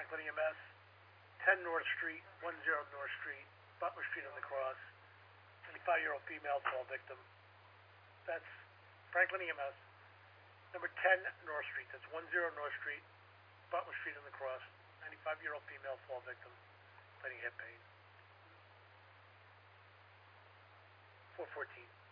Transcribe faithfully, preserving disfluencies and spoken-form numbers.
Franklin E M S, ten North Street, ten North Street, Butler Street on the cross, twenty-five-year-old female fall victim. That's Franklin E M S. Number ten North Street, that's ten North Street, Butler Street on the cross, ninety-five-year-old female fall victim, complaining hip pain. four fourteen.